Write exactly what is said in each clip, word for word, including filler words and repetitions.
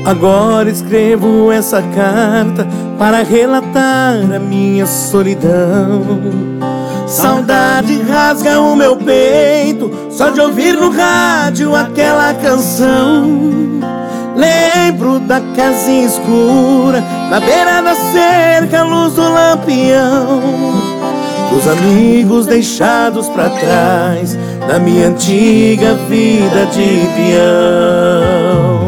Agora escrevo essa carta para relatar a minha solidão. Saudade rasga o meu peito só de ouvir no rádio aquela canção. Lembro da casinha escura na beira da cerca, a luz do lampião, dos amigos deixados pra trás da minha antiga vida de peão.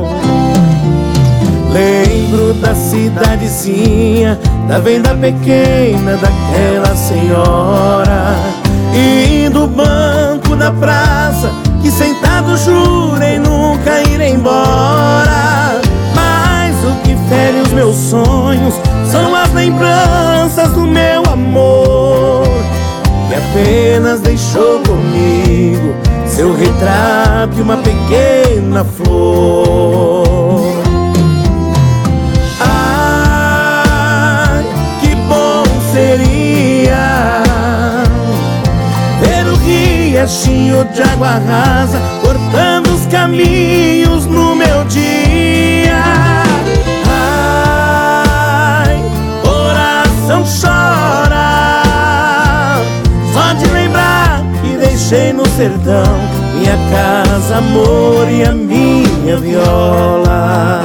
Lembro da cidadezinha, da venda pequena daquela senhora, e do banco da praça que sentado jurei nunca ir embora. Mas o que fere os meus sonhos são as lembranças do meu amor, que apenas deixou comigo seu retrato e uma pequena flor. Ai, que bom seria ver o riachinho de água rasa cortando os caminhos no meu dia. Ai, coração chora só de lembrar que deixei no sertão minha casa, amor e a minha viola.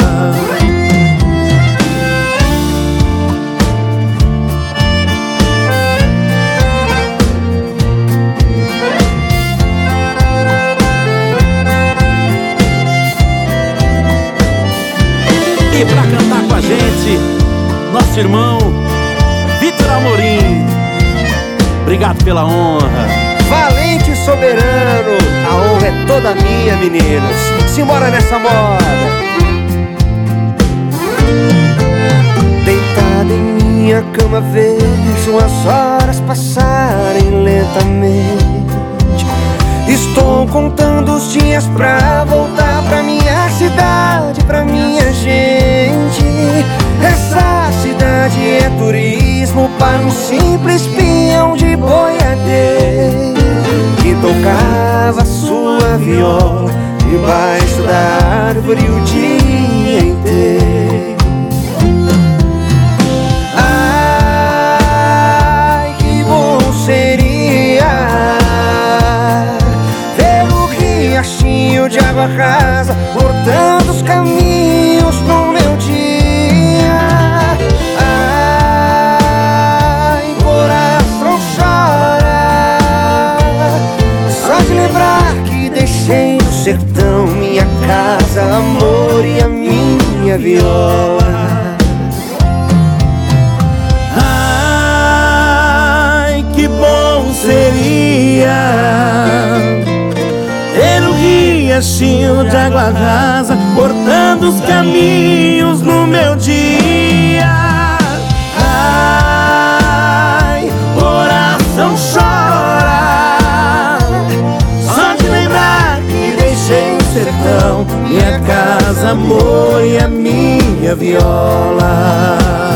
E pra cantar com a gente, nosso irmão Vitor Amorim. Obrigado pela honra. Valente e soberano, a honra é toda minha, meninos. Simbora nessa moda. Deitada em minha cama vejo as horas passarem lentamente. Estou contando os dias pra voltar pra minha cidade, pra minha gente. Essa cidade é turismo para um simples peão de boiadeiro que tocava sua viola debaixo da árvore o dia inteiro. Ai, que bom seria ver o riachinho de água rasa cortando os caminhos no meu dia. Ai, coração chora só de lembrar que deixei no sertão minha casa, amor e a minha viola. Ai, que bom seria ter o riachinho de água rasa cortando os caminhos no meu dia. Ai, coração chora só de lembrar que deixei no sertão minha casa, amor e a minha viola.